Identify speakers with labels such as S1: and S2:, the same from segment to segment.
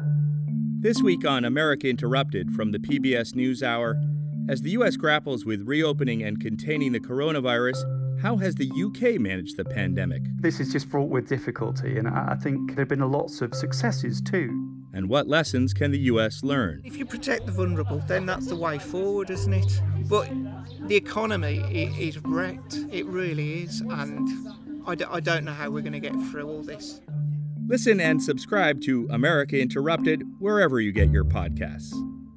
S1: This week on America Interrupted from the PBS NewsHour, as the U.S. grapples with reopening and containing the coronavirus, how has the UK managed the pandemic?
S2: This is just fraught with difficulty, and I think there have been lots of successes too.
S1: And what lessons can the U.S. learn?
S3: If you protect the vulnerable, then that's the way forward, isn't it? But the economy is wrecked. It really is, and I don't know how we're going to get through all this.
S1: Listen and subscribe to America Interrupted wherever you get your podcasts.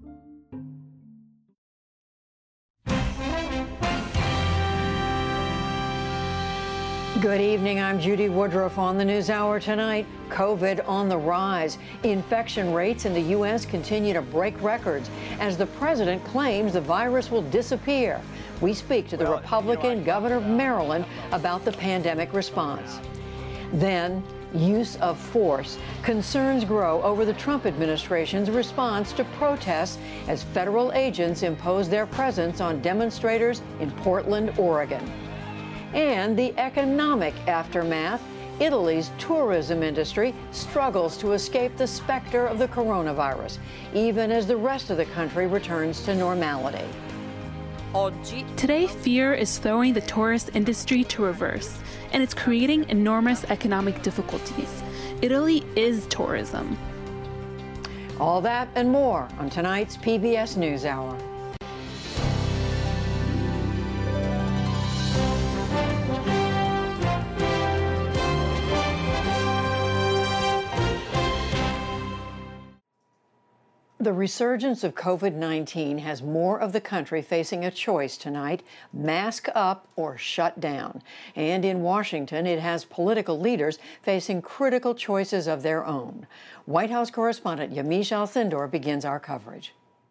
S4: Good evening. I'm Judy Woodruff on the NewsHour tonight. COVID on the rise. Infection rates in the U.S. continue to break records as the president claims the virus will disappear. We speak to the Republican governor of Maryland about the pandemic response. Then, use of force. Concerns grow over the Trump administration's response to protests as federal agents impose their presence on demonstrators in Portland, Oregon. And the economic aftermath. Italy's tourism industry struggles to escape the specter of the coronavirus, even as the rest of the country returns to normality.
S5: Today, fear is throwing the tourist industry to reverse, and it's creating enormous economic difficulties. Italy is tourism.
S4: All that and more on tonight's PBS NewsHour. The resurgence of COVID-19 has more of the country facing a choice tonight: mask up or shut down. And in Washington, it has political leaders facing critical choices of their own. White House correspondent Yamiche Alcindor begins our coverage.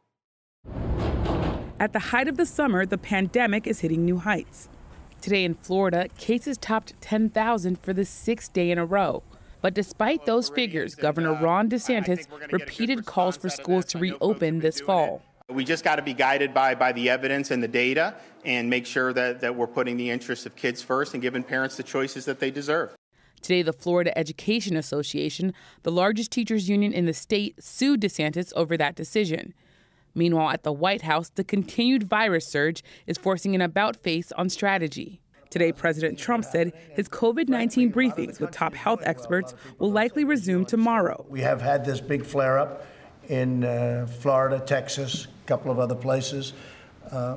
S6: At the height of the summer, the pandemic is hitting new heights. Today in Florida, cases topped 10,000 for the 6th day in a row. But despite those figures, Governor Ron DeSantis repeated calls for schools to reopen this fall.
S7: We just got to be guided by the evidence and the data and make sure that we're putting the interests of kids first and giving parents the choices that they deserve.
S6: Today, the Florida Education Association, the largest teachers union in the state, sued DeSantis over that decision. Meanwhile, at the White House, the continued virus surge is forcing an about-face on strategy. Today, President Trump said his COVID-19 briefings with top health experts will likely resume tomorrow.
S8: We have had this big flare-up in Florida, Texas, a couple of other places. So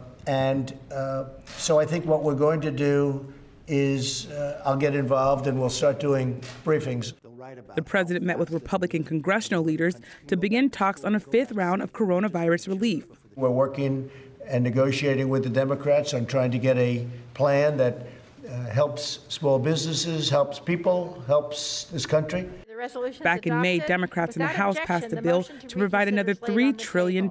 S8: I think what we're going to do is I'll get involved and we'll start doing briefings.
S6: The president met with Republican congressional leaders to begin talks on a 5th round of coronavirus relief.
S8: We're working and negotiating with the Democrats on trying to get a plan that helps small businesses, helps people, helps this country.
S6: Back in May, Democrats in the House passed a bill to provide another $3 trillion.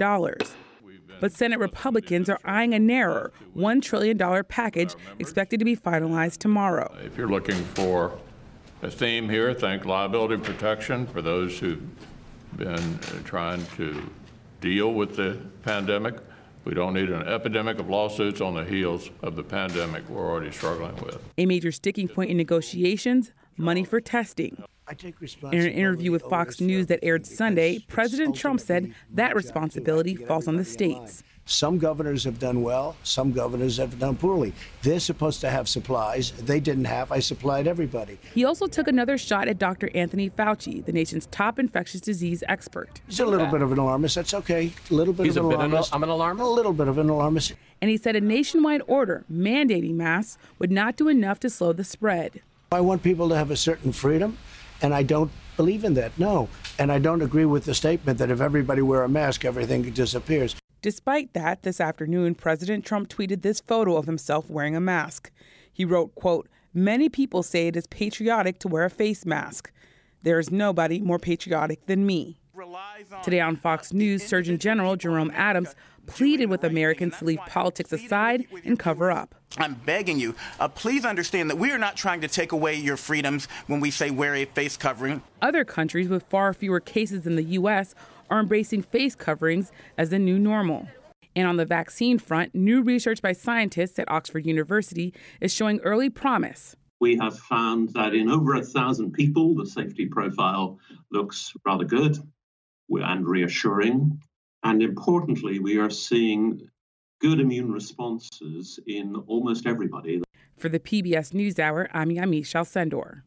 S6: But Senate Republicans are eyeing a narrower $1 trillion package expected to be finalized tomorrow.
S9: If you're looking for a theme here, think liability protection for those who've been trying to deal with the pandemic. We don't need an epidemic of lawsuits on the heels of the pandemic we're already struggling with.
S6: A major sticking point in negotiations, money for testing. In an interview with Fox News that aired Sunday, President Trump said that responsibility falls on the states.
S8: Some governors have done well, some governors have done poorly. They're supposed to have supplies. They didn't have. I supplied everybody.
S6: He also took another shot at Dr. Anthony Fauci, the nation's top infectious disease expert.
S8: He's a little bit of an alarmist. That's okay. A little bit of an alarmist.
S10: I'm an alarmist?
S8: A little bit of an alarmist.
S6: And he said a nationwide order mandating masks would not do enough to slow the spread.
S8: I want people to have a certain freedom, and I don't believe in that, no. And I don't agree with the statement that if everybody wear a mask, everything disappears.
S6: Despite that, this afternoon, President Trump tweeted this photo of himself wearing a mask. He wrote, quote, "Many people say it is patriotic to wear a face mask. There is nobody more patriotic than me." Today on Fox News, Surgeon General Jerome Adams pleaded with Americans to leave politics aside and cover up.
S11: I'm begging you, please understand that we are not trying to take away your freedoms when we say wear a face covering.
S6: Other countries with far fewer cases than the U.S. are embracing face coverings as the new normal. And on the vaccine front, new research by scientists at Oxford University is showing early promise.
S12: We have found that in over 1,000 people, the safety profile looks rather good.
S10: and reassuring. And importantly, we are seeing good immune responses in almost everybody.
S6: For the PBS NewsHour, I'm Yamiche Alcindor.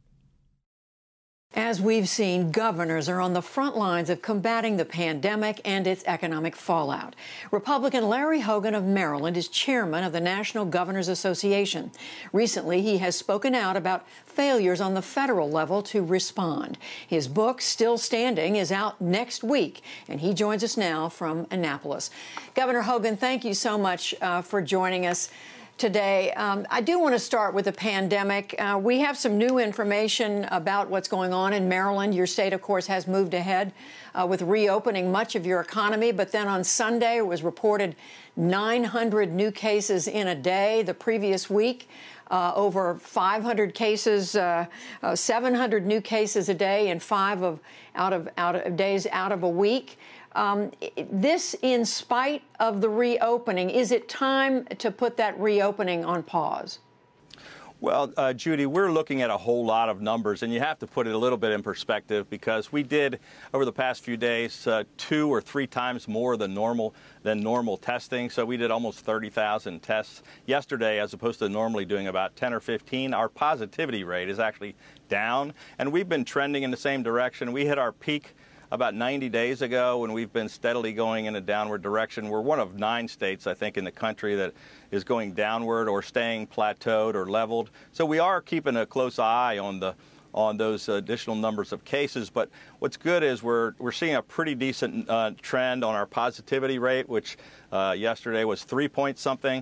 S4: As we've seen, governors are on the front lines of combating the pandemic and its economic fallout. Republican Larry Hogan of Maryland is chairman of the National Governors Association. Recently, he has spoken out about failures on the federal level to respond. His book, Still Standing, is out next week, and he joins us now from Annapolis. Governor Hogan, thank you so much for joining us today. I do want to start with the pandemic. We have some new information about what's going on in Maryland. Your state, of course, has moved ahead with reopening much of your economy. But then on Sunday, it was reported 900 new cases in a day. The previous week, over 500 cases, 700 new cases a day, and 5 days out of a week. This in spite of the reopening. Is it time to put that reopening on pause?
S1: Well, Judy, we're looking at a whole lot of numbers, and you have to put it a little bit in perspective because we did, over the past few days, 2 or 3 times more than normal testing. So we did almost 30,000 tests yesterday as opposed to normally doing about 10 or 15. Our positivity rate is actually down, and we've been trending in the same direction. We hit our peak about 90 days ago, and we've been steadily going in a downward direction. We're one of 9 states, I think, in the country that is going downward or staying plateaued or leveled. So we are keeping a close eye on those additional numbers of cases. But what's good is we're seeing a pretty decent trend on our positivity rate, which yesterday was 3 point something,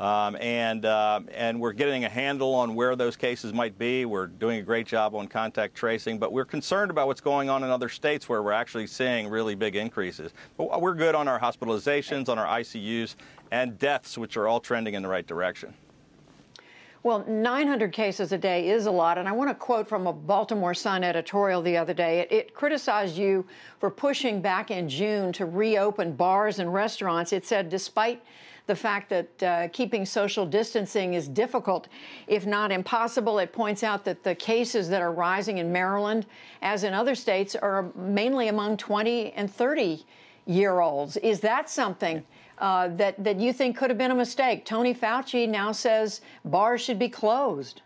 S1: and we're getting a handle on where those cases might be. We're doing a great job on contact tracing, but we're concerned about what's going on in other states where we're actually seeing really big increases. But we're good on our hospitalizations, on our ICUs, and deaths, which are all trending in the right direction.
S4: Well, 900 cases a day is a lot, and I want to quote from a Baltimore Sun editorial the other day. It criticized you for pushing back in June to reopen bars and restaurants. It said, despite the fact that keeping social distancing is difficult, if not impossible, it points out that the cases that are rising in Maryland, as in other states, are mainly among 20 and 30-year-olds. Is that something that you think could have been a mistake? Tony Fauci now says bars should be closed.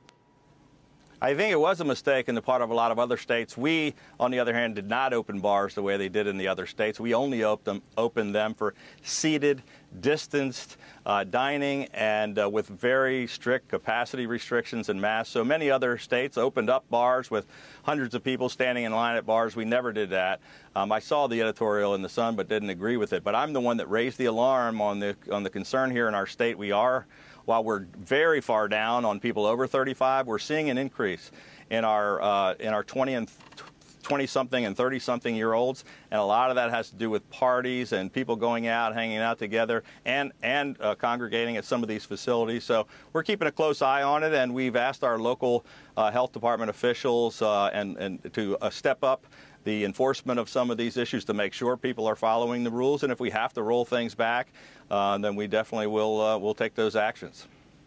S1: I think it was a mistake on the part of a lot of other states. We, on the other hand, did not open bars the way they did in the other states. We only opened them for seated, distanced dining and with very strict capacity restrictions and masks. So many other states opened up bars with hundreds of people standing in line at bars. We never did that. I saw the editorial in the Sun but didn't agree with it. But I'm the one that raised the alarm on the concern here in our state. While we're very far down on people over 35, we're seeing an increase in our 20-something and 30-something year olds, and a lot of that has to do with parties and people going out, hanging out together, and congregating at some of these facilities. So we're keeping a close eye on it, and we've asked our local health department officials and to step up the enforcement of some of these issues to make sure people are following the rules. And if we have to roll things back, then we definitely will take those actions.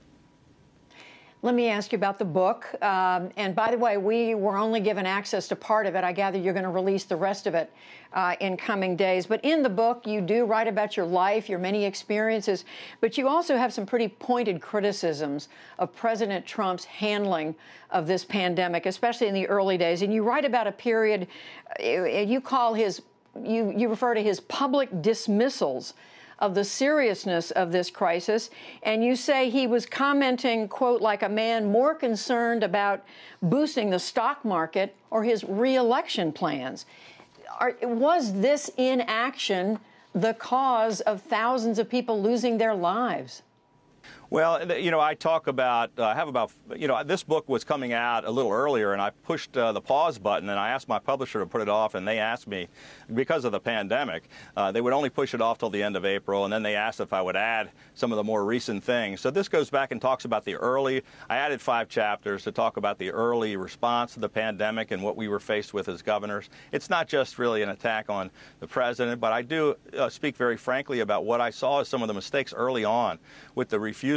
S4: Let me ask you about the book. And by the way, we were only given access to part of it. I gather you're going to release the rest of it in coming days. But in the book, you do write about your life, your many experiences, but you also have some pretty pointed criticisms of President Trump's handling of this pandemic, especially in the early days. And you write about a period, you refer to his public dismissals of the seriousness of this crisis, and you say he was commenting, quote, like a man more concerned about boosting the stock market or his re-election plans. Was this inaction the cause of thousands of people losing their lives?
S1: Well, I talk about, this book was coming out a little earlier, and I pushed the pause button, and I asked my publisher to put it off, and they asked me, because of the pandemic, they would only push it off till the end of April, and then they asked if I would add some of the more recent things. So this goes back and talks about I added 5 chapters to talk about the early response to the pandemic and what we were faced with as governors. It's not just really an attack on the president, but I do speak very frankly about what I saw as some of the mistakes early on with the refusal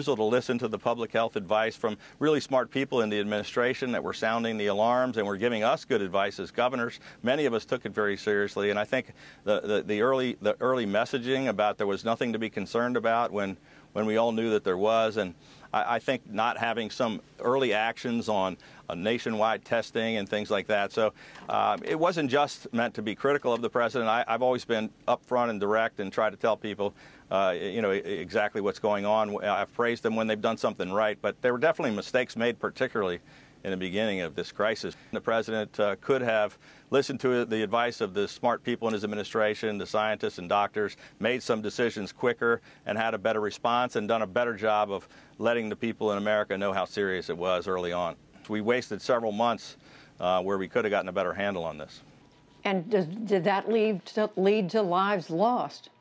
S1: refusal to listen to the public health advice from really smart people in the administration that were sounding the alarms and were giving us good advice as governors. Many of us took it very seriously, and I think the early messaging about there was nothing to be concerned about when we all knew that there was, and I think not having some early actions on nationwide testing and things like that. So it wasn't just meant to be critical of the president. I've always been upfront and direct and try to tell people, exactly what's going on. I've praised them when they've done something right, but there were definitely mistakes made, particularly in the beginning of this crisis. The president could have listened to the advice of the smart people in his administration, the scientists and doctors, made some decisions quicker and had a better response and done a better job of letting the people in America know how serious it was early on. We wasted several months where we could have gotten a better handle on this.
S4: And did that lead to lives lost?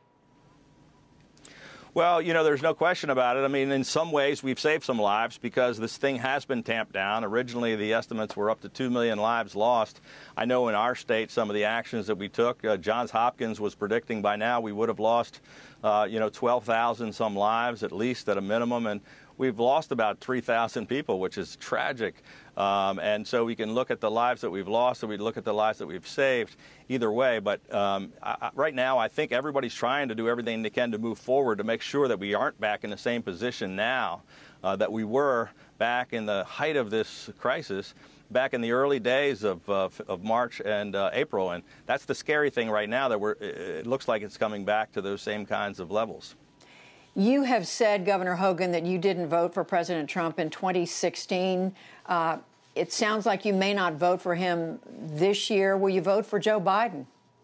S1: Well, there's no question about it. I mean, in some ways, we've saved some lives because this thing has been tamped down. Originally, the estimates were up to 2 million lives lost. I know in our state, some of the actions that we took, Johns Hopkins was predicting by now we would have lost, 12,000 some lives, at least at a minimum. And we've lost about 3,000 people, which is tragic. And so we can look at the lives that we've lost, and we look at the lives that we've saved either way. But right now, I think everybody's trying to do everything they can to move forward to make sure that we aren't back in the same position now that we were back in the height of this crisis, back in the early days of March and April. And that's the scary thing right now, that it looks like it's coming back to those same kinds of levels.
S4: You have said, Governor Hogan, that you didn't vote for President Trump in 2016. It sounds like you may not vote for him this year. Will you vote for Joe Biden?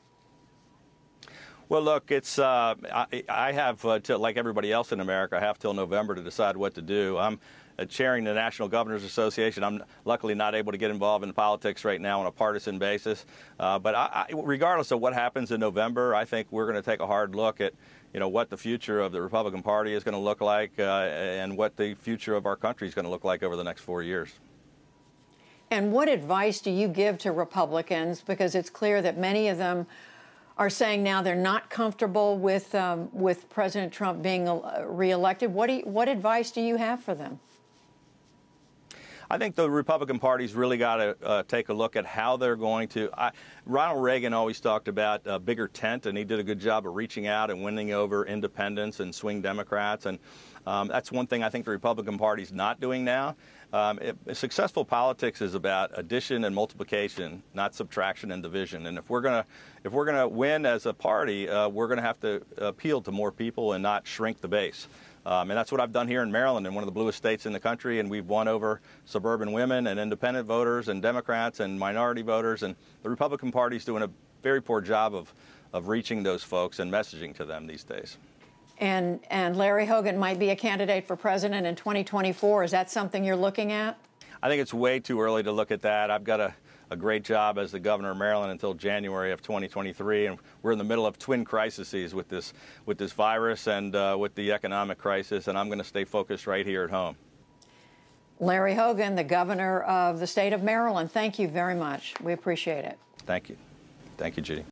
S1: Well, look, it's I have, like everybody else in America, I have till November to decide what to do. I'm chairing the National Governors Association. I'm luckily not able to get involved in politics right now on a partisan basis. But regardless of what happens in November, I think we're going to take a hard look at what the future of the Republican Party is going to look like and what the future of our country is going to look like over the next 4 years.
S4: And what advice do you give to Republicans? Because it's clear that many of them are saying now they're not comfortable with President Trump being reelected. What advice do you have for them?
S1: I think the Republican Party's really got to take a look at how they're going to. Ronald Reagan always talked about a bigger tent, and he did a good job of reaching out and winning over independents and swing Democrats. And that's one thing I think the Republican Party's not doing now. Successful politics is about addition and multiplication, not subtraction and division. And if we're gonna win as a party, we're gonna have to appeal to more people and not shrink the base. And that's what I've done here in Maryland, in one of the bluest states in the country, and we've won over suburban women and independent voters and Democrats and minority voters. And the Republican Party's doing a very poor job of reaching those folks and messaging to them these days.
S4: And Larry Hogan might be a candidate for president in 2024. Is that something you're looking at?
S1: I think it's way too early to look at that. I've got a great job as the governor of Maryland until January of 2023, and we're in the middle of twin crises with this virus and with the economic crisis, and I'm going to stay focused right here at home.
S4: Larry Hogan, the governor of the state of Maryland, thank you very much. We appreciate it.
S1: Thank you. Thank you, Judy.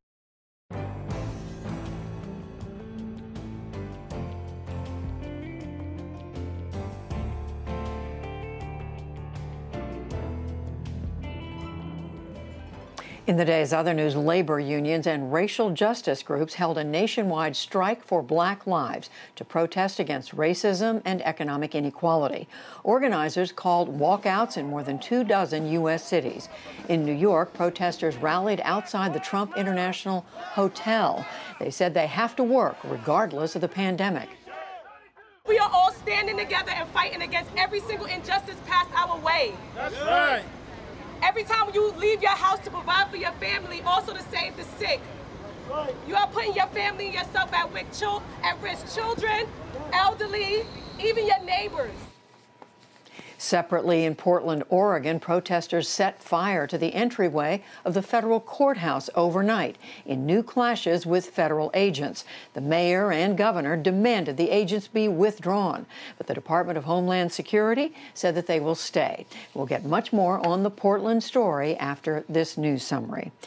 S4: In the day's other news, labor unions and racial justice groups held a nationwide strike for Black lives to protest against racism and economic inequality. Organizers called walkouts in more than 24 U.S. cities. In New York, protesters rallied outside the Trump International Hotel. They said they have to work regardless of the pandemic.
S12: We are all standing together and fighting against every single injustice passed our way.
S13: That's right.
S12: Every time you leave your house to provide for your family, also to save the sick. You are putting your family and yourself at risk. Children, elderly, even your neighbors.
S4: Separately, in Portland, Oregon, protesters set fire to the entryway of the federal courthouse overnight in new clashes with federal agents. The mayor and governor demanded the agents be withdrawn, but the Department of Homeland Security said that they will stay. We'll get much more on the Portland story after this news summary.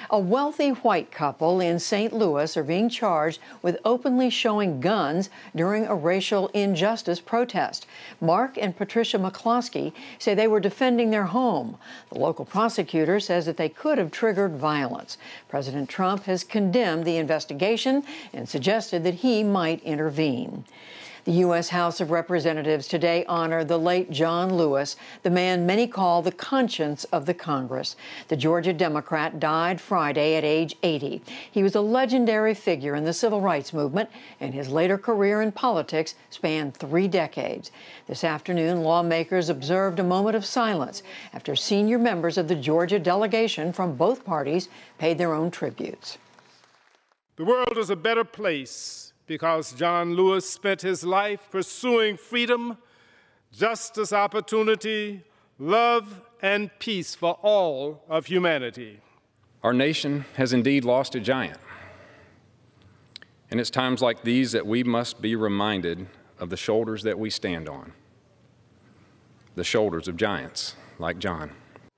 S4: A wealthy white couple in St. Louis are being charged with openly showing guns during a racial injustice protest. Mark and Patricia McCloskey say they were defending their home. The local prosecutor says that they could have triggered violence. President Trump has condemned the investigation and suggested that he might intervene. The U.S. House of Representatives today honored the late John Lewis, the man many call the conscience of the Congress. The Georgia Democrat died Friday at age 80. He was a legendary figure in the civil rights movement, and his later career in politics spanned 3 decades. This afternoon, lawmakers observed a moment of silence after senior members of the Georgia delegation from both parties paid their own tributes.
S13: The world is a better place because John Lewis spent his life pursuing freedom, justice, opportunity, love, and peace for all of humanity.
S14: Our nation has indeed lost a giant. And it's times like these that we must be reminded of the shoulders that we stand on, the shoulders of giants like John.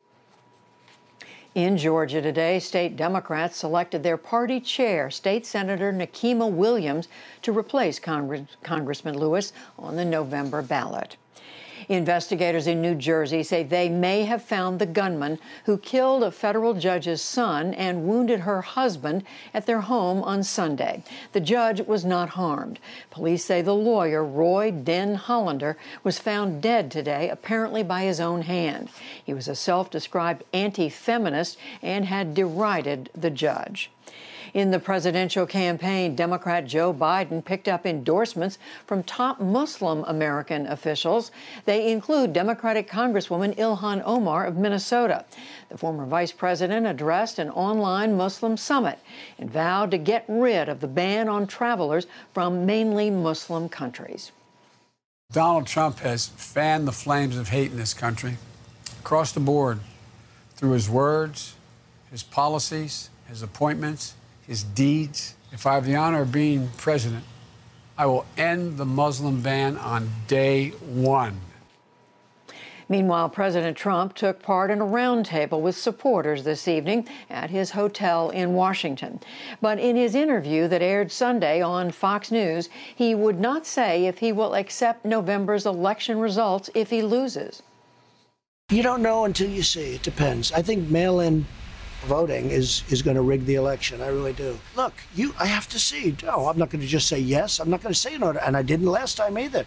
S4: In Georgia today, state Democrats selected their party chair, State Senator Nikema Williams, to replace Congressman Lewis on the November ballot. Investigators in New Jersey say they may have found the gunman who killed a federal judge's son and wounded her husband at their home on Sunday. The judge was not harmed. Police say the lawyer, Roy Den Hollander, was found dead today, apparently by his own hand. He was a self-described anti-feminist and had derided the judge. In the presidential campaign, Democrat Joe Biden picked up endorsements from top Muslim American officials. They include Democratic Congresswoman Ilhan Omar of Minnesota. The former vice president addressed an online Muslim summit and vowed to get rid of the ban on travelers from mainly Muslim countries.
S15: Donald Trump has fanned the flames of hate in this country across the board through his words, his policies, his appointments, his deeds. If I have the honor of being president, I will end the Muslim ban on day one.
S4: Meanwhile, President Trump took part in a roundtable with supporters this evening at his hotel in Washington. But in his interview that aired Sunday on Fox News, he would not say if he will accept November's election results if he loses.
S8: You don't know until you see. It depends. I think mail-in voting is going to rig the election. I really do. Look, I have to see. No, I'm not going to just say yes. I'm not going to say no, and I didn't last time either.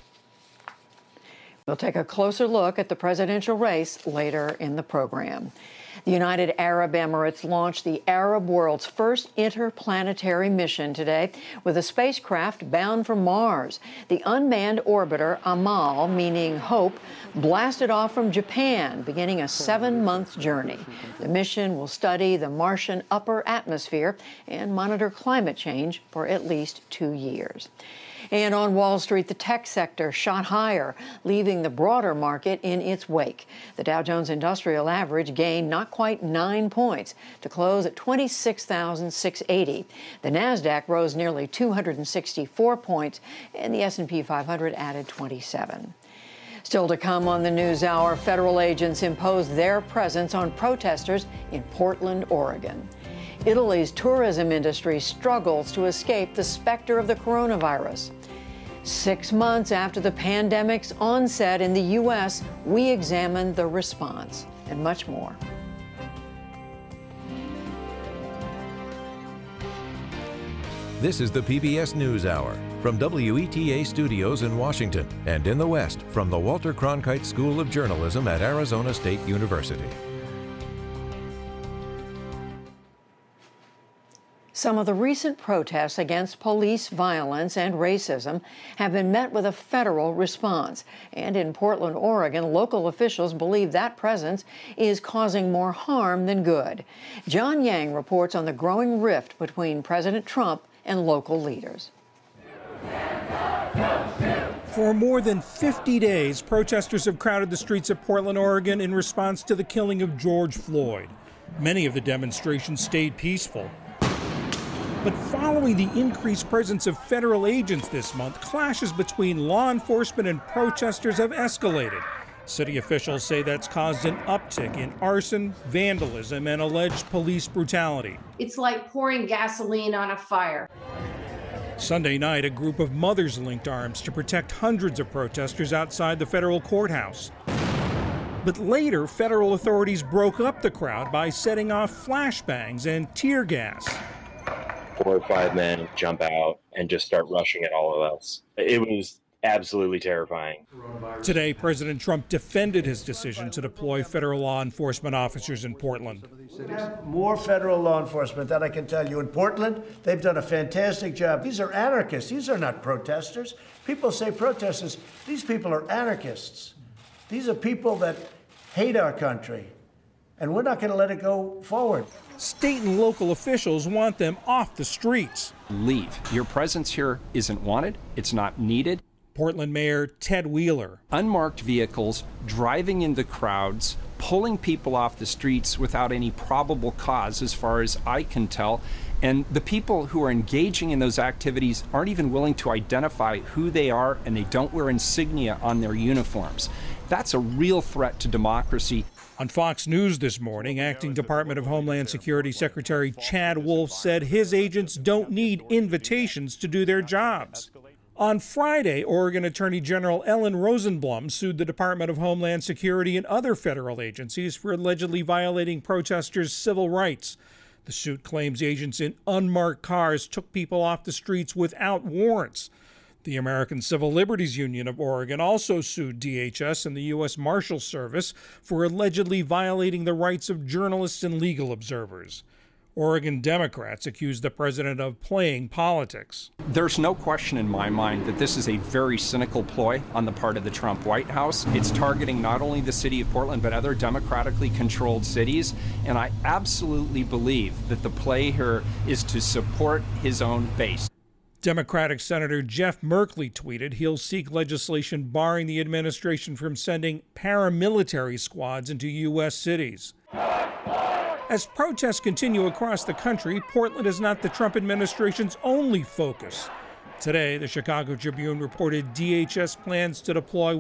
S4: We'll take a closer look at the presidential race later in the program. The United Arab Emirates launched the Arab world's first interplanetary mission today with a spacecraft bound for Mars. The unmanned orbiter Amal, meaning hope, blasted off from Japan, beginning a 7-month journey. The mission will study the Martian upper atmosphere and monitor climate change for at least 2 years. And on Wall Street, the tech sector shot higher, leaving the broader market in its wake. The Dow Jones Industrial Average gained not quite 9 points to close at 26,680. The Nasdaq rose nearly 264 points, and the S&P 500 added 27. Still to come on the NewsHour, federal agents imposed their presence on protesters in Portland, Oregon. Italy's tourism industry struggles to escape the specter of the coronavirus. 6 months after the pandemic's onset in the U.S., we examined the response and much more.
S16: This is the PBS NewsHour from WETA Studios in Washington and in the West from the Walter Cronkite School of Journalism at Arizona State University.
S4: Some of the recent protests against police violence and racism have been met with a federal response. And in Portland, Oregon, local officials believe that presence is causing more harm than good. John Yang reports on the growing rift between President Trump and local leaders.
S17: For more than 50 days, protesters have crowded the streets of Portland, Oregon in response to the killing of George Floyd. Many of the demonstrations stayed peaceful. But following the increased presence of federal agents this month, clashes between law enforcement and protesters have escalated. City officials say that's caused an uptick in arson, vandalism, and alleged police brutality.
S18: It's like pouring gasoline on a fire.
S17: Sunday night, a group of mothers linked arms to protect hundreds of protesters outside the federal courthouse. But later, federal authorities broke up the crowd by setting off flashbangs and tear gas.
S19: 4 or 5 men jump out and just start rushing at all of us. It was absolutely terrifying.
S17: Today, President Trump defended his decision to deploy federal law enforcement officers in Portland.
S8: More federal law enforcement, that I can tell you. In Portland, they've done a fantastic job. These are anarchists. These are not protesters. People say protesters. These people are anarchists. These are people that hate our country, and we're not going to let it go forward.
S17: State and local officials want them off the streets.
S20: Leave. Your presence here isn't wanted. It's not needed.
S17: Portland Mayor Ted Wheeler.
S20: Unmarked vehicles driving into crowds, pulling people off the streets without any probable cause, as far as I can tell. And the people who are engaging in those activities aren't even willing to identify who they are, and they don't wear insignia on their uniforms. That's a real threat to democracy.
S17: On Fox News this morning, Acting Department of Homeland Security Secretary Chad Wolf said his agents don't need invitations to do their jobs. On Friday, Oregon Attorney General Ellen Rosenblum sued the Department of Homeland Security and other federal agencies for allegedly violating protesters' civil rights. The suit claims agents in unmarked cars took people off the streets without warrants. The American Civil Liberties Union of Oregon also sued DHS and the U.S. Marshal Service for allegedly violating the rights of journalists and legal observers. Oregon Democrats accuse the president of playing politics.
S20: There's no question in my mind that this is a very cynical ploy on the part of the Trump White House. It's targeting not only the city of Portland, but other democratically controlled cities. And I absolutely believe that the play here is to support his own base.
S17: Democratic Senator Jeff Merkley tweeted he'll seek legislation barring the administration from sending paramilitary squads into U.S. cities. As protests continue across the country, Portland is not the Trump administration's only focus. Today, the Chicago Tribune reported DHS plans to deploy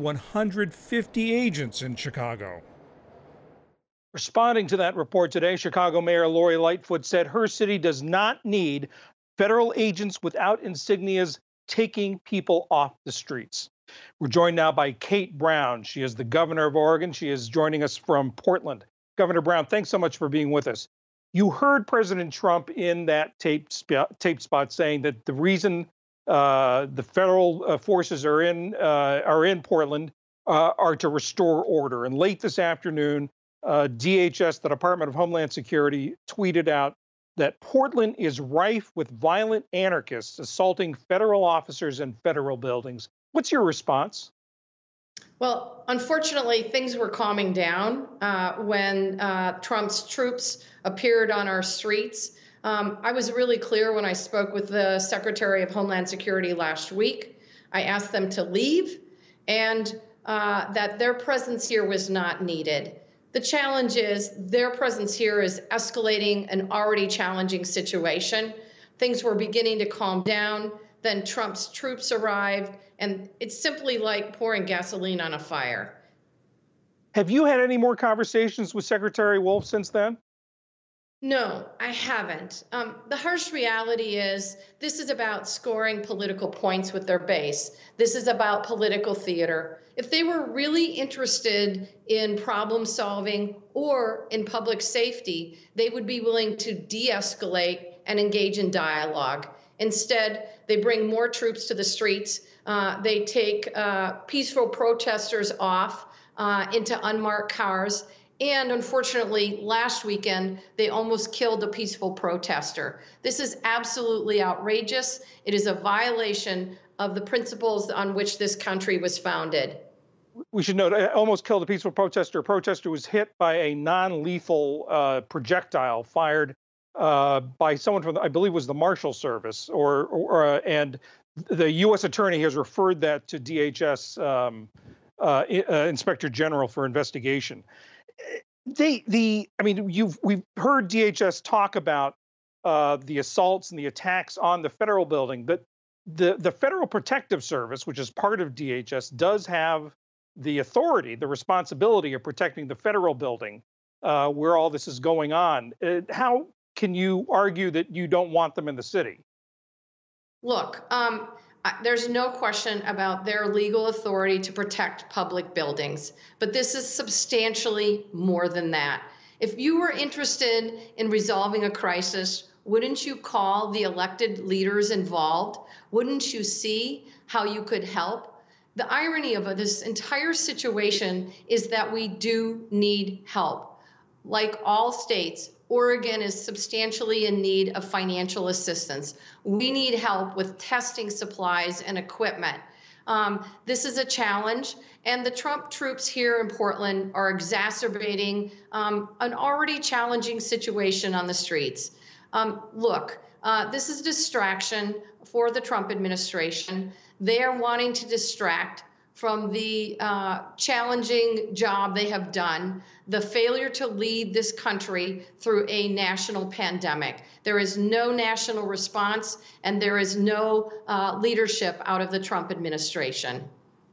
S17: 150 agents in Chicago. Responding to that report today, Chicago Mayor Lori Lightfoot said her city does not need federal agents without insignias taking people off the streets. We're joined now by Kate Brown. She is the governor of Oregon. She is joining us from Portland. Governor Brown, thanks so much for being with us. You heard President Trump in that tape spot saying that the reason the federal forces are in Portland are to restore order. And late this afternoon, DHS, the Department of Homeland Security, tweeted out that Portland is rife with violent anarchists assaulting federal officers and federal buildings. What's your response?
S18: Well, unfortunately, things were calming down when Trump's troops appeared on our streets. I was really clear when I spoke with the Secretary of Homeland Security last week. I asked them to leave and that their presence here was not needed. The challenge is their presence here is escalating an already challenging situation. Things were beginning to calm down. Then Trump's troops arrived, and it's simply like pouring gasoline on a fire.
S17: Have you had any more conversations with Secretary Wolf since then?
S18: No, I haven't. The harsh reality is this is about scoring political points with their base. This is about political theater. If they were really interested in problem solving or in public safety, they would be willing to de-escalate and engage in dialogue. Instead, they bring more troops to the streets. They take peaceful protesters off into unmarked cars. And unfortunately, last weekend, they almost killed a peaceful protester. This is absolutely outrageous. It is a violation of the principles on which this country was founded.
S17: We should note, almost killed a peaceful protester. A protester was hit by a non-lethal projectile fired by someone from, I believe, was the Marshal Service, and the U.S. Attorney has referred that to DHS Inspector General for investigation. We've heard DHS talk about the assaults and the attacks on the federal building, but the Federal Protective Service, which is part of DHS, does have the authority, the responsibility of protecting the federal building where all this is going on. How can you argue that you don't want them in the city?
S18: Look, there's no question about their legal authority to protect public buildings, but this is substantially more than that. If you were interested in resolving a crisis, wouldn't you call the elected leaders involved? Wouldn't you see how you could help? The irony of this entire situation is that we do need help. Like all states, Oregon is substantially in need of financial assistance. We need help with testing supplies and equipment. This is a challenge, and the Trump troops here in Portland are exacerbating an already challenging situation on the streets. Look, this is a distraction for the Trump administration. They are wanting to distract from the challenging job they have done, the failure to lead this country through a national pandemic. There is no national response, and there is no leadership out of the Trump administration.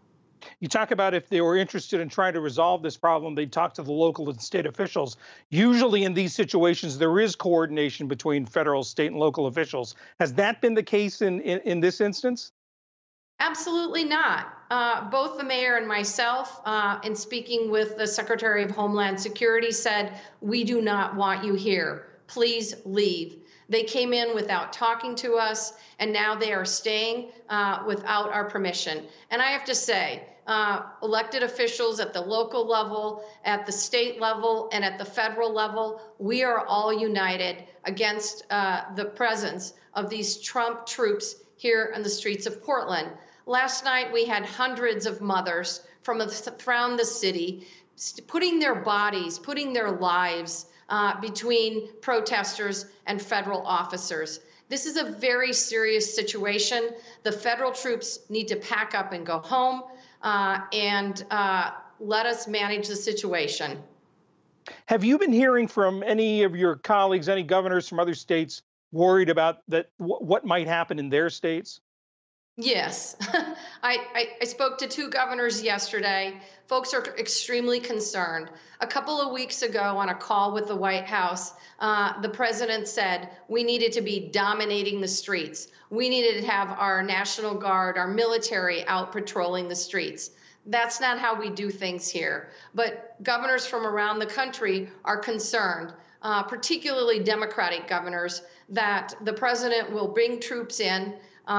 S17: You talk about if they were interested in trying to resolve this problem, they'd talk to the local and state officials. Usually in these situations, there is coordination between federal, state, and local officials. Has that been the case in this instance?
S18: Absolutely not. Both the mayor and myself, in speaking with the Secretary of Homeland Security, said, "We do not want you here. Please leave." They came in without talking to us, and now they are staying without our permission. And I have to say, elected officials at the local level, at the state level, and at the federal level, we are all united against the presence of these Trump troops here on the streets of Portland. Last night, we had hundreds of mothers from around the city putting their bodies, putting their lives between protesters and federal officers. This is a very serious situation. The federal troops need to pack up and go home and let us manage the situation.
S17: Have you been hearing from any of your colleagues, any governors from other states, worried about that what might happen in their states?
S18: Yes. I spoke to 2 governors yesterday. Folks are extremely concerned. A couple of weeks ago on a call with the White House, the president said we needed to be dominating the streets. We needed to have our National Guard, our military out patrolling the streets. That's not how we do things here. But governors from around the country are concerned, particularly Democratic governors, that the president will bring troops in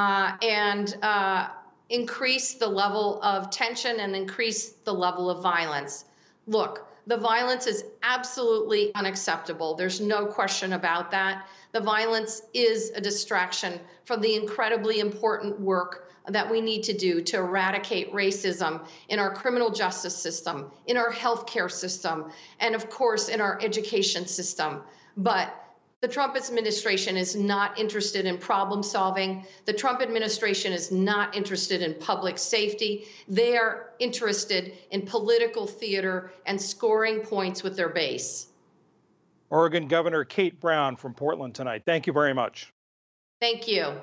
S18: and increase the level of tension and increase the level of violence. Look, the violence is absolutely unacceptable. There's no question about that. The violence is a distraction from the incredibly important work that we need to do to eradicate racism in our criminal justice system, in our healthcare system, and of course in our education system. But the Trump administration is not interested in problem solving. The Trump administration is not interested in public safety. They are interested in political theater and scoring points with their base.
S17: Oregon Governor Kate Brown from Portland tonight. Thank you very much.
S18: Thank you.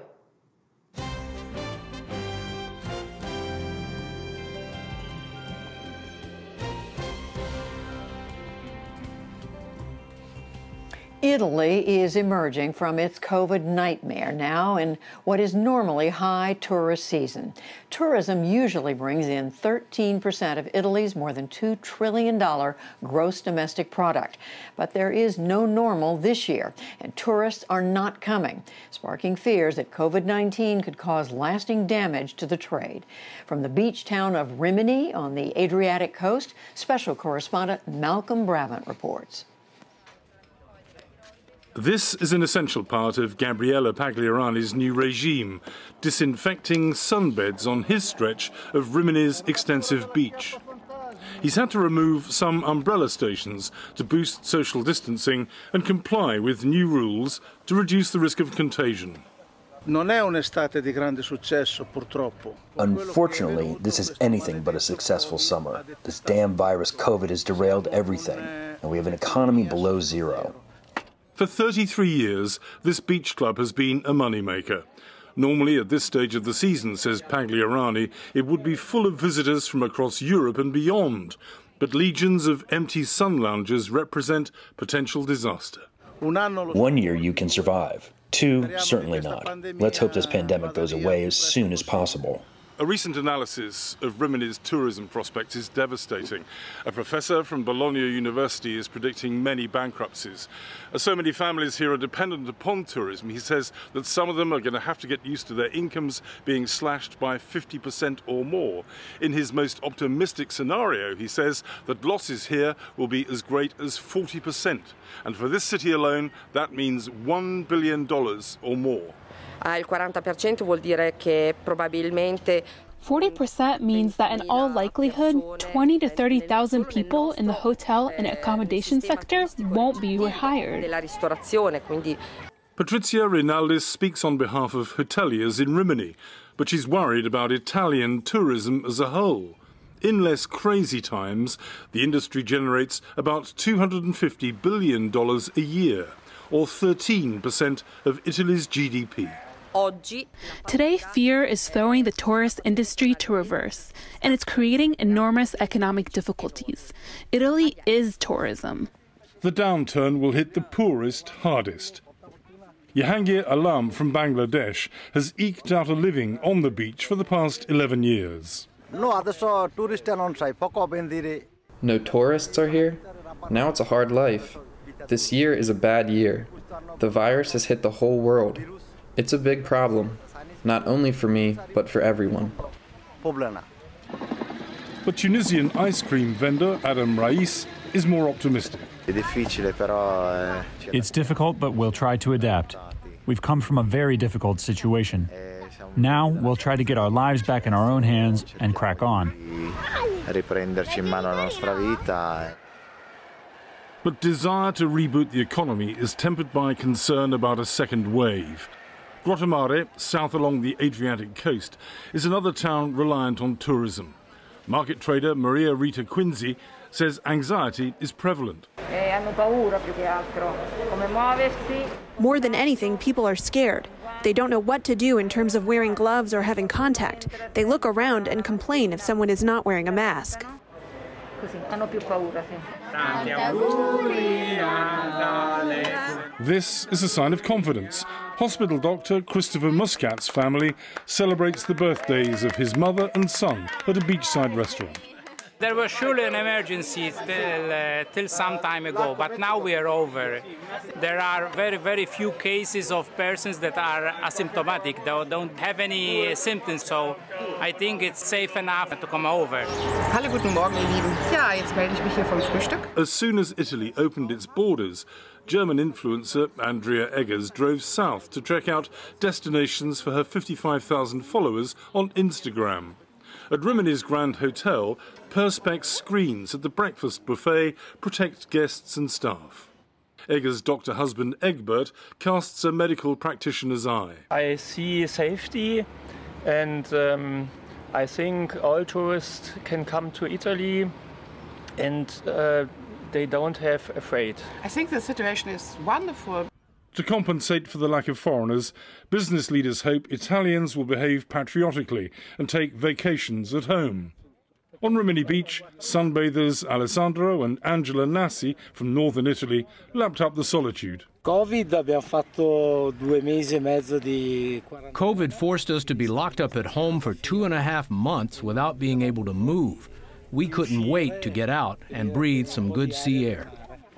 S4: Italy is emerging from its COVID nightmare now in what is normally high tourist season. Tourism usually brings in 13% of Italy's more than $2 trillion gross domestic product. But there is no normal this year, and tourists are not coming, sparking fears that COVID-19 could cause lasting damage to the trade. From the beach town of Rimini on the Adriatic coast, special correspondent Malcolm Brabant reports.
S21: This is an essential part of Gabriele Pagliarani's new regime, disinfecting sunbeds on his stretch of Rimini's extensive beach. He's had to remove some umbrella stations to boost social distancing and comply with new rules to reduce the risk of contagion.
S22: Unfortunately, this is anything but a successful summer. This damn virus COVID has derailed everything, and we have an economy below zero.
S21: For 33 years, this beach club has been a moneymaker. Normally, at this stage of the season, says Pagliarani, it would be full of visitors from across Europe and beyond. But legions of empty sun lounges represent potential disaster.
S22: 1 year you can survive. 2, certainly not. Let's hope this pandemic goes away as soon as possible.
S21: A recent analysis of Rimini's tourism prospects is devastating. A professor from Bologna University is predicting many bankruptcies. As so many families here are dependent upon tourism, he says that some of them are going to have to get used to their incomes being slashed by 50% or more. In his most optimistic scenario, he says that losses here will be as great as 40%. And for this city alone, that means $1 billion or more.
S2: Il 40% vuol dire che probabilmente
S5: 40% means that in all likelihood, 20 to 30,000 people in the hotel and accommodation sector won't be rehired.
S2: della ristorazione, quindi
S21: Patrizia Rinaldis speaks on behalf of hoteliers in Rimini, but she's worried about Italian tourism as a whole. In less crazy times, the industry generates about $250 billion a year, or 13% of Italy's GDP.
S5: Today, fear is throwing the tourist industry to reverse, and it's creating enormous economic difficulties. Italy is tourism.
S21: The downturn will hit the poorest hardest. Jahangir Alam from Bangladesh has eked out a living on the beach for the past 11 years.
S3: No tourists are here. Now it's a hard life. This year is a bad year. The virus has hit the whole world. It's a big problem, not only for me, but for everyone.
S21: But Tunisian ice cream vendor Adam Rais is more optimistic.
S23: It's difficult, but we'll try to adapt. We've come from a very difficult situation. Now we'll try to get our lives back in our own hands and crack on.
S21: But desire to reboot the economy is tempered by concern about a second wave. Grottomare, south along the Adriatic coast, is another town reliant on tourism. Market trader Maria Rita Quincy says anxiety is prevalent.
S24: More than anything, people are scared. They don't know what to do in terms of wearing gloves or having contact. They look around and complain if someone is not wearing a mask.
S21: This is a sign of confidence. Hospital doctor Christopher Muscat's family celebrates the birthdays of his mother and son at a beachside restaurant.
S25: There was surely an emergency till some time ago, but now we are over. There are very, very few cases of persons that are asymptomatic, don't have any symptoms, so I think it's safe enough to come over.
S26: Hallo, guten Morgen, ihr Lieben. Ja, jetzt melde ich mich hier vom Frühstück.
S21: As soon as Italy opened its borders, German influencer Andrea Eggers drove south to check out destinations for her 55,000 followers on Instagram. At Rimini's Grand Hotel, Perspex screens at the breakfast buffet protect guests and staff. Eggers' doctor husband Egbert casts a medical practitioner's eye.
S27: I see safety, and I think all tourists can come to Italy, and they don't have afraid.
S26: I think the situation is wonderful.
S21: To compensate for the lack of foreigners, business leaders hope Italians will behave patriotically and take vacations at home. On Rimini Beach, sunbathers Alessandro and Angela Nassi from northern Italy lapped up the solitude.
S28: COVID forced us to be locked up at home for 2.5 months without being able to move. We couldn't wait to get out and breathe some good sea air.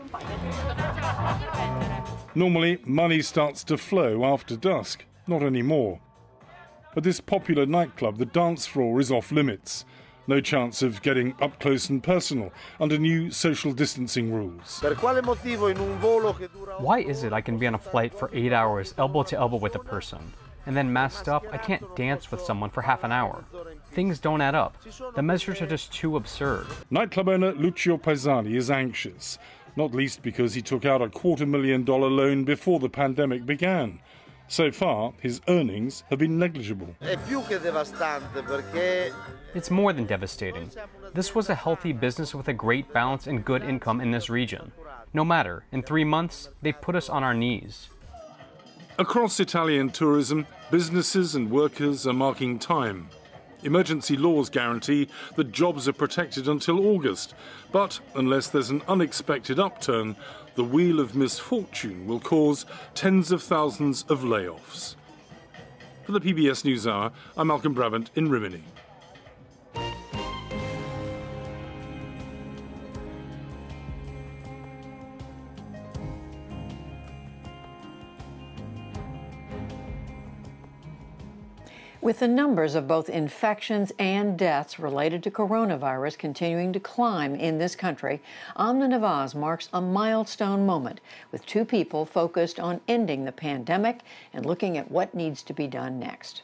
S21: Normally, money starts to flow after dusk. Not anymore. At this popular nightclub, the dance floor is off limits. No chance of getting up close and personal under new social distancing rules.
S29: Why is it I can be on a flight for 8 hours, elbow to elbow with a person, and then masked up, I can't dance with someone for half an hour? Things don't add up. The measures are just too absurd.
S21: Nightclub owner Lucio Paesani is anxious, not least because he took out a $250,000 loan before the pandemic began. So far, his earnings have been negligible.
S29: It's more than devastating. This was a healthy business with a great balance and good income in this region. No matter, in 3 months, they put us on our knees.
S21: Across Italian tourism, businesses and workers are marking time. Emergency laws guarantee that jobs are protected until August, but unless there's an unexpected upturn, the wheel of misfortune will cause tens of thousands of layoffs. For the PBS NewsHour, I'm Malcolm Brabant in Rimini.
S4: With the numbers of both infections and deaths related to coronavirus continuing to climb in this country, Amna Nawaz marks a milestone moment, with two people focused on ending the pandemic and looking at what needs to be done next.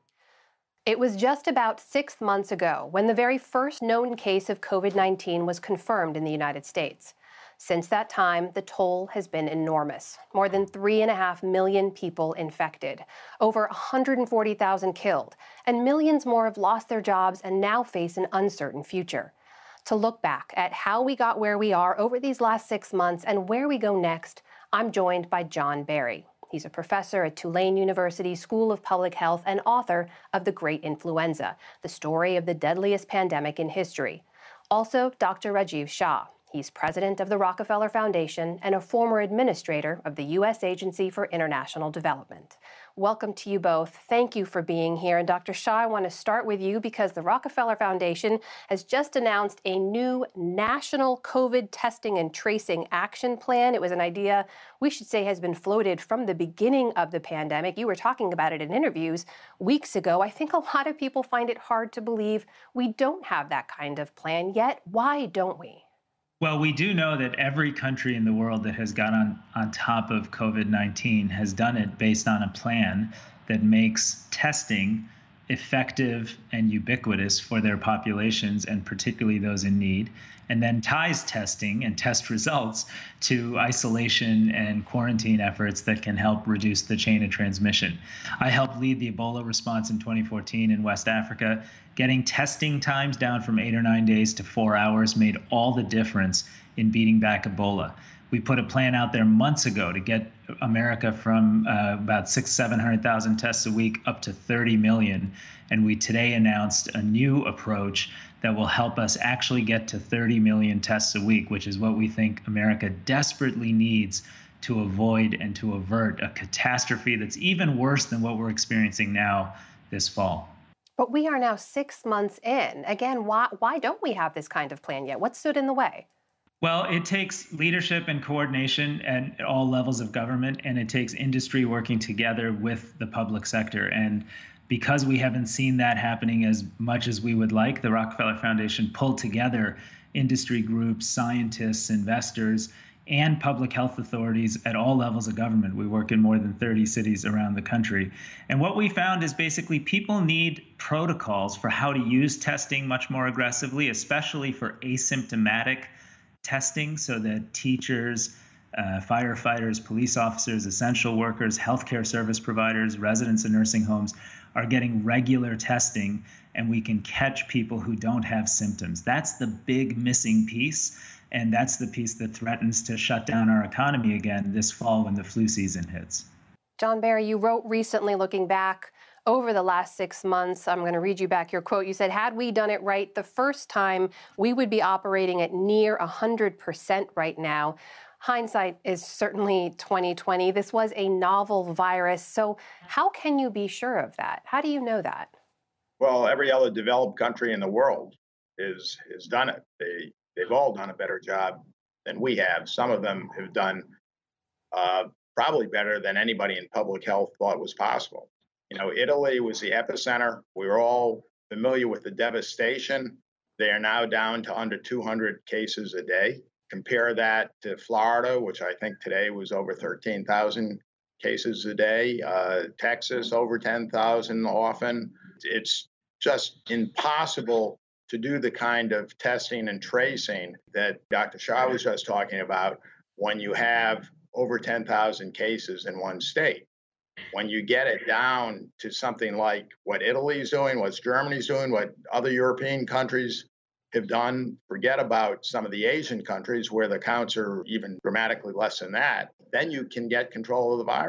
S1: It was just about 6 months ago when the very first known case of COVID-19 was confirmed in the United States. Since that time, the toll has been enormous. More than 3.5 million people infected, over 140,000 killed, and millions more have lost their jobs and now face an uncertain future. To look back at how we got where we are over these last 6 months and where we go next, I'm joined by John Barry. He's a professor at Tulane University School of Public Health and author of The Great Influenza, the story of the deadliest pandemic in history. Also, Dr. Rajiv Shah. He's president of the Rockefeller Foundation and a former administrator of the U.S. Agency for International Development. Welcome to you both. Thank you for being here. And Dr. Shah, I want to start with you because the Rockefeller Foundation has just announced a new national COVID testing and tracing action plan. It was an idea we should say has been floated from the beginning of the pandemic. You were talking about it in interviews weeks ago. I think a lot of people find it hard to believe we don't have that kind of plan yet. Why don't we?
S6: Well, we do know that every country in the world that has got on top of COVID-19 has done it based on a plan that makes testing effective and ubiquitous for their populations, and particularly those in need, and then ties testing and test results to isolation and quarantine efforts that can help reduce the chain of transmission. I helped lead the Ebola response in 2014 in West Africa. Getting testing times down from 8 or 9 days to 4 hours made all the difference in beating back Ebola. We put a plan out there months ago to get America from about 700,000 tests a week up to 30 million. And we today announced a new approach that will help us actually get to 30 million tests a week, which is what we think America desperately needs to avoid and to avert a catastrophe that's even worse than what we're experiencing now this fall.
S1: But we are now 6 months in. Again, why don't we have this kind of plan yet? What stood in the way?
S6: Well, it takes leadership and coordination at all levels of government, and it takes industry working together with the public sector. And because we haven't seen that happening as much as we would like, the Rockefeller Foundation pulled together industry groups, scientists, investors, and public health authorities at all levels of government. We work in more than 30 cities around the country. And what we found is basically people need protocols for how to use testing much more aggressively, especially for asymptomatic testing, so that teachers, firefighters, police officers, essential workers, healthcare service providers, residents in nursing homes are getting regular testing, and we can catch people who don't have symptoms. That's the big missing piece, and that's the piece that threatens to shut down our economy again this fall when the flu season hits.
S1: John Barry, you wrote recently, looking back over the last 6 months, I'm going to read you back your quote. You said, had we done it right the first time, we would be operating at near 100% right now. Hindsight is certainly 2020. This was a novel virus. So how can you be sure of that? How do you know that?
S7: Well, every other developed country in the world has done it. They've all done a better job than we have. Some of them have done probably better than anybody in public health thought was possible. You know, Italy was the epicenter. We were all familiar with the devastation. They are now down to under 200 cases a day. Compare that to Florida, which I think today was over 13,000 cases a day. Texas, over 10,000 often. It's just impossible to do the kind of testing and tracing that Dr. Shah was just talking about when you have over 10,000 cases in one state. When you get it down to something like what Italy's doing, what Germany's doing, what other European countries have done, forget about some of the Asian countries where the counts are even dramatically less than that, then you can get control of the virus.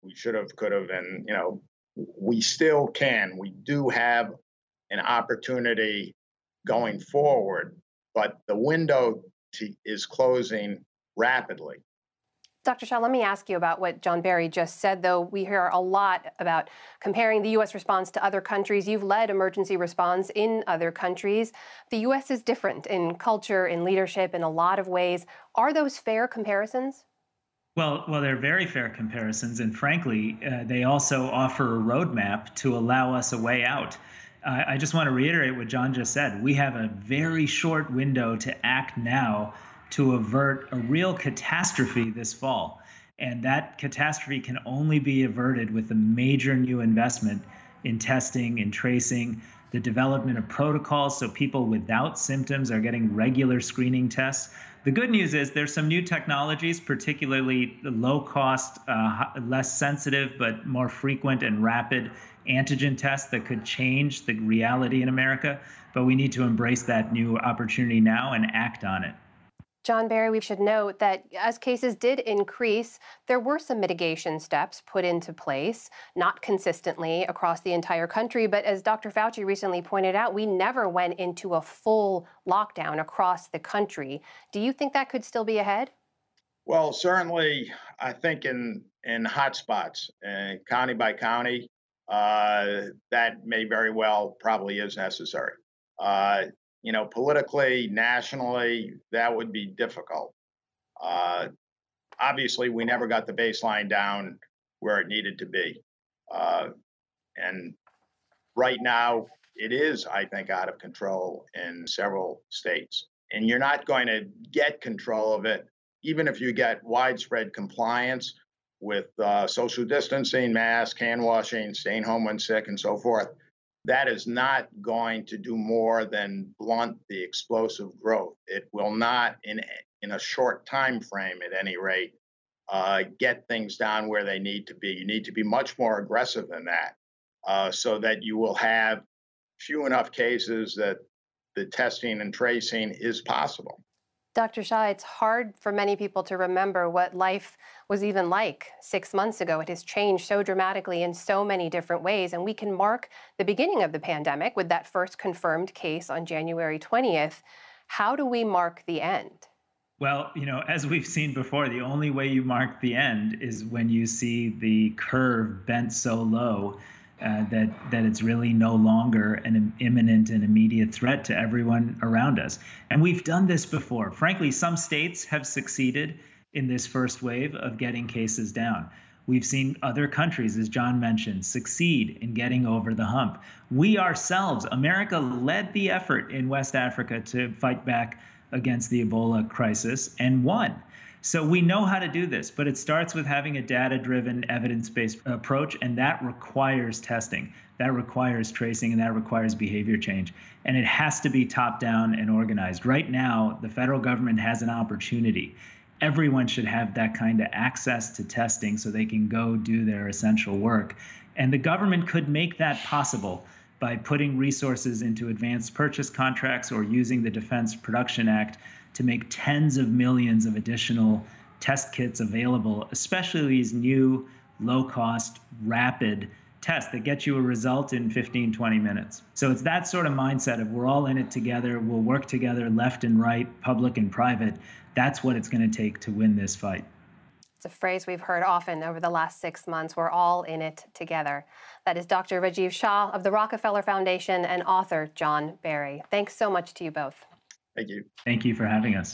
S7: We should have, could have, and, we still can. We do have an opportunity going forward, but the window is closing rapidly.
S1: Dr. Shah, let me ask you about what John Barry just said, though. We hear a lot about comparing the U.S. response to other countries. You've led emergency response in other countries. The U.S. is different in culture, in leadership, in a lot of ways. Are those fair comparisons?
S6: Well, they're very fair comparisons, and frankly, they also offer a roadmap to allow us a way out. I just want to reiterate what John just said. We have a very short window to act now to avert a real catastrophe this fall. And that catastrophe can only be averted with a major new investment in testing, in tracing, the development of protocols so people without symptoms are getting regular screening tests. The good news is there's some new technologies, particularly the low cost, less sensitive, but more frequent and rapid antigen tests that could change the reality in America. But we need to embrace that new opportunity now and act on it.
S1: John Barry, we should note that as cases did increase, there were some mitigation steps put into place, not consistently across the entire country. But as Dr. Fauci recently pointed out, we never went into a full lockdown across the country. Do you think that could still be ahead?
S7: Well, certainly, I think in hot spots, county by county, that may very well probably is necessary. Politically, nationally, that would be difficult. Obviously, we never got the baseline down where it needed to be. And right now, it is, I think, out of control in several states. And you're not going to get control of it, even if you get widespread compliance with social distancing, mask, hand washing, staying home when sick, and so forth. That is not going to do more than blunt the explosive growth. It will not, in a short time frame at any rate, get things down where they need to be. You need to be much more aggressive than that, so that you will have few enough cases that the testing and tracing is possible.
S1: Dr. Shah, it's hard for many people to remember what life was even like 6 months ago. It has changed so dramatically in so many different ways, and we can mark the beginning of the pandemic with that first confirmed case on January 20th. How do we mark the end?
S6: Well, as we've seen before, the only way you mark the end is when you see the curve bent so low that it's really no longer an imminent and immediate threat to everyone around us. And we've done this before. Frankly, some states have succeeded in this first wave of getting cases down. We've seen other countries, as John mentioned, succeed in getting over the hump. We ourselves, America, led the effort in West Africa to fight back against the Ebola crisis and won. So we know how to do this, but it starts with having a data-driven, evidence-based approach, and that requires testing, that requires tracing, and that requires behavior change. And it has to be top-down and organized. Right now, the federal government has an opportunity. Everyone should have that kind of access to testing so they can go do their essential work. And the government could make that possible by putting resources into advanced purchase contracts or using the Defense Production Act to make tens of millions of additional test kits available, especially these new, low-cost, rapid tests that get you a result in 15, 20 minutes. So it's that sort of mindset of we're all in it together, we'll work together left and right, public and private. That's what it's going to take to win this fight.
S1: It's a phrase we've heard often over the last 6 months. We're all in it together. That is Dr. Rajiv Shah of the Rockefeller Foundation and author John Barry. Thanks so much to you both.
S7: Thank you.
S6: Thank you for having us.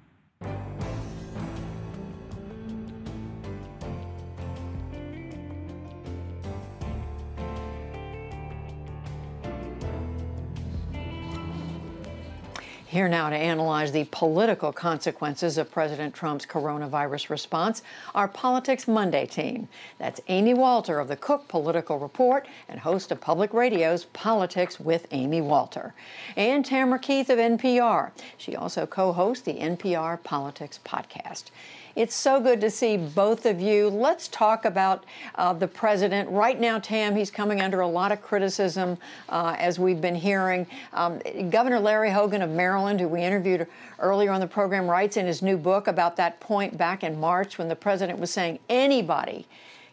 S4: Here now to analyze the political consequences of President Trump's coronavirus response, our Politics Monday team. That's Amy Walter of the Cook Political Report and host of Public Radio's Politics with Amy Walter. And Tamara Keith of NPR. She also co-hosts the NPR Politics Podcast. It's so good to see both of you. Let's talk about the president. Right now, Tam, he's coming under a lot of criticism, as we've been hearing. Governor Larry Hogan of Maryland, who we interviewed earlier on the program, writes in his new book about that point back in March when the president was saying anybody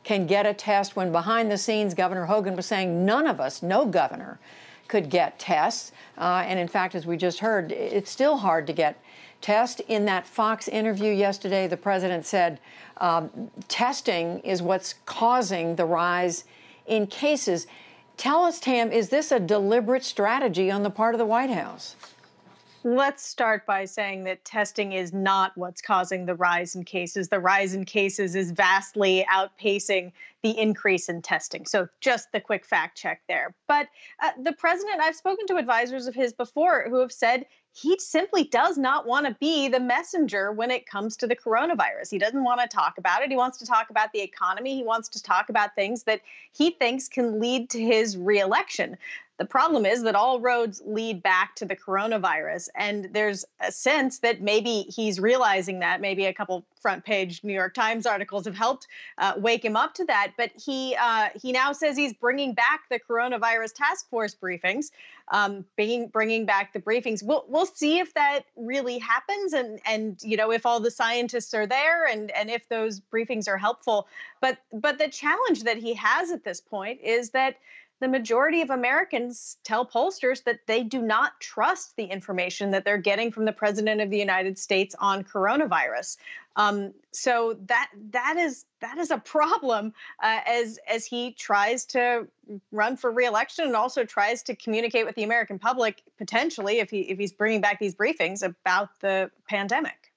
S4: can get a test, when behind the scenes Governor Hogan was saying none of us, no governor, could get tests. And in fact, as we just heard, it's still hard to get tests. In that Fox interview yesterday, the president said testing is what's causing the rise in cases. Tell us, Tam, is this a deliberate strategy on the part of the White House?
S9: Let's start by saying that testing is not what's causing the rise in cases. The rise in cases is vastly outpacing the increase in testing. So just the quick fact check there. But the president, I've spoken to advisors of his before who have said he simply does not want to be the messenger when it comes to the coronavirus. He doesn't want to talk about it. He wants to talk about the economy. He wants to talk about things that he thinks can lead to his reelection. The problem is that all roads lead back to the coronavirus. And there's a sense that maybe he's realizing that. Maybe a couple front page New York Times articles have helped wake him up to that. But he now says he's bringing back the coronavirus task force briefings, bringing back the briefings. We'll see if that really happens and you know, if all the scientists are there and if those briefings are helpful. But the challenge that he has at this point is that the majority of Americans tell pollsters that they do not trust the information that they're getting from the president of the United States on coronavirus. So that is a problem as he tries to run for re-election and also tries to communicate with the American public, potentially, if he's bringing back these briefings about the pandemic.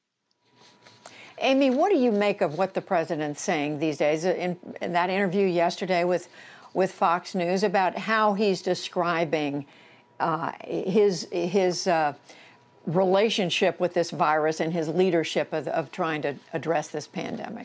S4: Amy, what do you make of what the president's saying these days in that interview yesterday with Fox News about how he's describing his relationship with this virus and his leadership of trying to address this pandemic?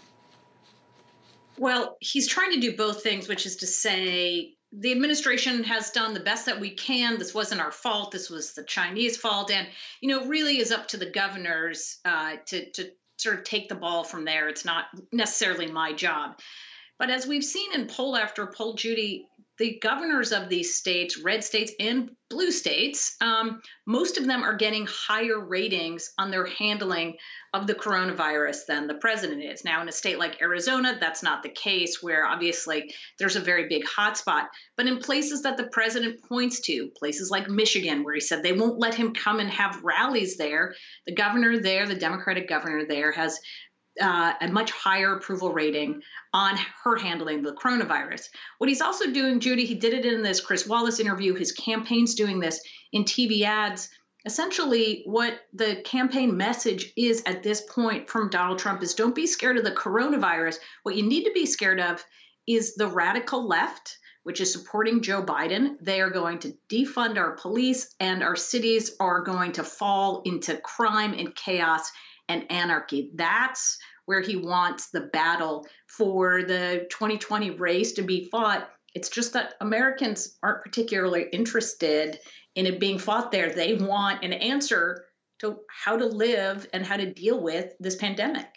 S10: Well, he's trying to do both things, which is to say the administration has done the best that we can. This wasn't our fault. This was the Chinese fault. And, you know, really is up to the governors to sort of take the ball from there. It's not necessarily my job. But as we've seen in poll after poll, Judy, the governors of these states, red states and blue states, most of them are getting higher ratings on their handling of the coronavirus than the president is. Now, in a state like Arizona, that's not the case, where obviously there's a very big hotspot. But in places that the president points to, places like Michigan, where he said they won't let him come and have rallies there, the governor there, the Democratic governor there, has a much higher approval rating on her handling the coronavirus. What he's also doing, Judy, he did it in this Chris Wallace interview. His campaign's doing this in TV ads. Essentially, what the campaign message is at this point from Donald Trump is don't be scared of the coronavirus. What you need to be scared of is the radical left, which is supporting Joe Biden. They are going to defund our police, and our cities are going to fall into crime and chaos and anarchy. That's where he wants the battle for the 2020 race to be fought. It's just that Americans aren't particularly interested in it being fought there. They want an answer to how to live and how to deal with this pandemic.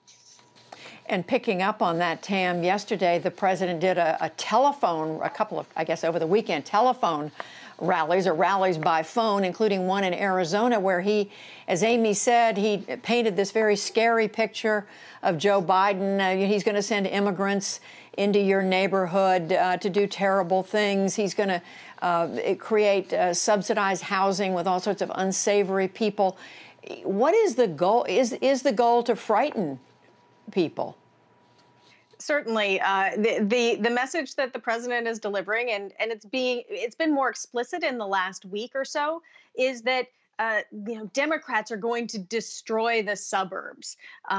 S4: And picking up on that, Tam, yesterday the president did a telephone, a couple of, I guess over the weekend, telephone rallies or rallies by phone, including one in Arizona where he, as Amy said, he painted this very scary picture of Joe Biden. He's going to send immigrants into your neighborhood to do terrible things. He's going to create subsidized housing with all sorts of unsavory people. What is the goal? Is the goal to frighten people?
S9: Certainly, the message that the president is delivering, and it's been more explicit in the last week or so, is that Democrats are going to destroy the suburbs.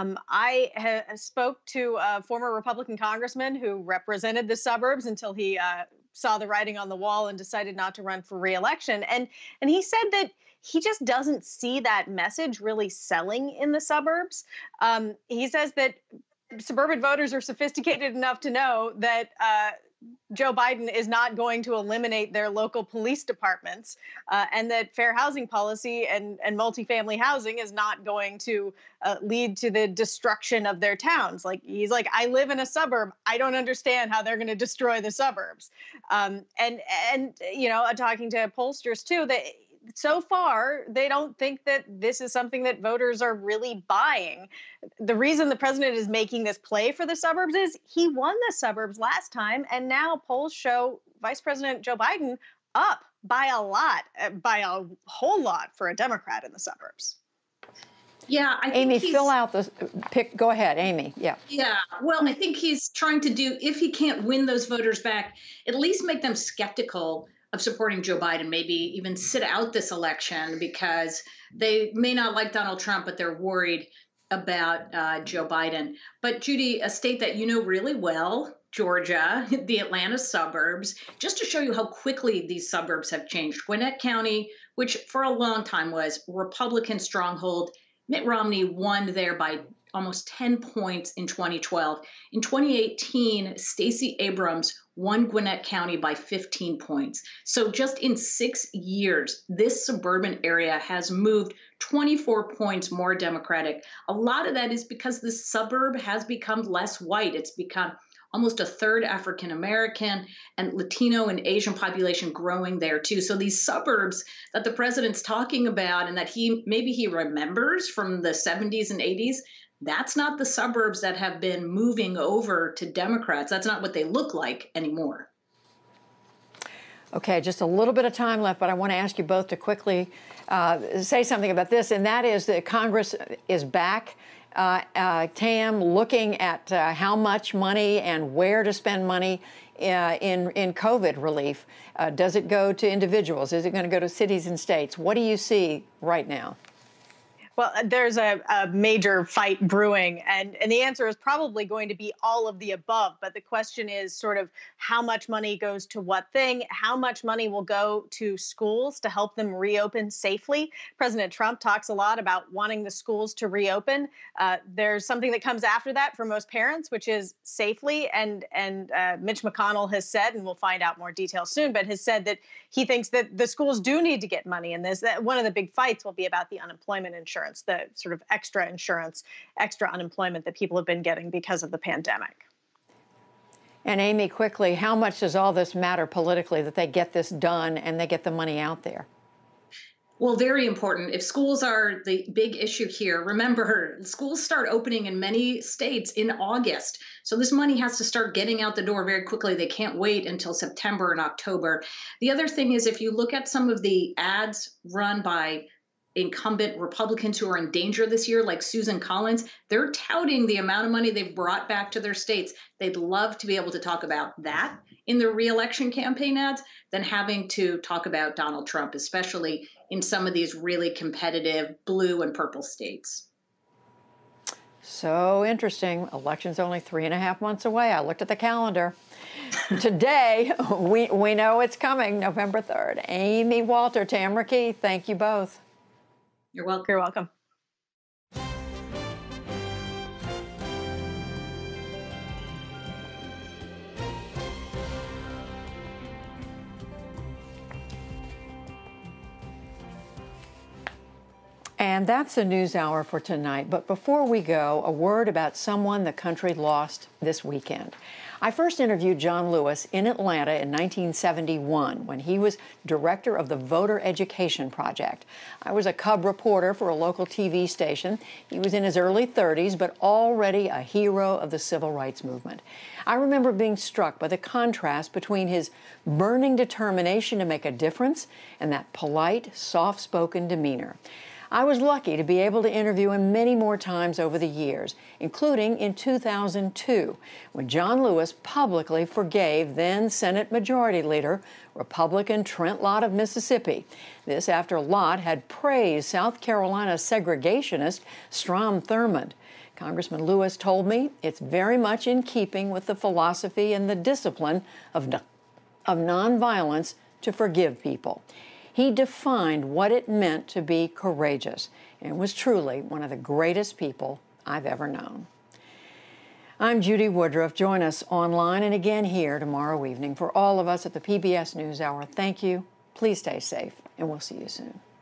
S9: I spoke to a former Republican congressman who represented the suburbs until he saw the writing on the wall and decided not to run for re-election, and he said that he just doesn't see that message really selling in the suburbs. He says that suburban voters are sophisticated enough to know that Joe Biden is not going to eliminate their local police departments, and that fair housing policy and multifamily housing is not going to lead to the destruction of their towns. Like, he's like, I live in a suburb. I don't understand how they're going to destroy the suburbs. And you know, talking to pollsters too, that so far, they don't think that this is something that voters are really buying. The reason the president is making this play for the suburbs is he won the suburbs last time, and now polls show Vice President Joe Biden up by a lot, by a whole lot for a Democrat in the suburbs.
S10: Yeah, I think
S4: Amy, fill out the pick. Go ahead, Amy. Yeah.
S10: Yeah. Well, I think he's trying to do, if he can't win those voters back, at least make them skeptical of supporting Joe Biden, maybe even sit out this election because they may not like Donald Trump, but they're worried about Joe Biden. But Judy, a state that you know really well, Georgia, the Atlanta suburbs, just to show you how quickly these suburbs have changed. Gwinnett County, which for a long time was Republican stronghold, Mitt Romney won there by almost 10 points in 2012. In 2018, Stacey Abrams won Gwinnett County by 15 points. So just in 6 years, this suburban area has moved 24 points more Democratic. A lot of that is because the suburb has become less white. It's become almost a third African American and Latino and Asian population growing there too. So these suburbs that the president's talking about and that maybe he remembers from the 70s and 80s, that's not the suburbs that have been moving over to Democrats. That's not what they look like anymore.
S4: Okay, just a little bit of time left, but I want to ask you both to quickly say something about this, and that is that Congress is back. Tam, looking at how much money and where to spend money in COVID relief. Does it go to individuals? Is it going to go to cities and states? What do you see right now?
S9: Well, there's a major fight brewing, and the answer is probably going to be all of the above. But the question is sort of how much money goes to what thing, how much money will go to schools to help them reopen safely. President Trump talks a lot about wanting the schools to reopen. There's something that comes after that for most parents, which is safely. And Mitch McConnell has said, and we'll find out more details soon, but has said that he thinks that the schools do need to get money in this. That one of the big fights will be about the unemployment insurance, the sort of extra insurance, extra unemployment that people have been getting because of the pandemic.
S4: And Amy, quickly, how much does all this matter politically that they get this done and they get the money out there?
S10: Well, very important. If schools are the big issue here, remember, schools start opening in many states in August. So this money has to start getting out the door very quickly. They can't wait until September and October. The other thing is, if you look at some of the ads run by incumbent Republicans who are in danger this year, like Susan Collins, they're touting the amount of money they've brought back to their states. They'd love to be able to talk about that in their reelection campaign ads than having to talk about Donald Trump, especially in some of these really competitive blue and purple states.
S4: So interesting. Election's only 3.5 months away. I looked at the calendar. Today, we know it's coming, November 3rd. Amy Walter, Tamara Keith, thank you both.
S10: You're welcome.
S9: You're welcome.
S4: And that's the news hour for tonight. But before we go, a word about someone the country lost this weekend. I first interviewed John Lewis in Atlanta in 1971 when he was director of the Voter Education Project. I was a cub reporter for a local TV station. He was in his early 30s, but already a hero of the civil rights movement. I remember being struck by the contrast between his burning determination to make a difference and that polite, soft-spoken demeanor. I was lucky to be able to interview him many more times over the years, including in 2002, when John Lewis publicly forgave then Senate Majority Leader, Republican Trent Lott of Mississippi. This after Lott had praised South Carolina segregationist Strom Thurmond. Congressman Lewis told me it's very much in keeping with the philosophy and the discipline of nonviolence to forgive people. He defined what it meant to be courageous and was truly one of the greatest people I've ever known. I'm Judy Woodruff. Join us online and again here tomorrow evening. For all of us at the PBS NewsHour, thank you. Please stay safe, and we'll see you soon.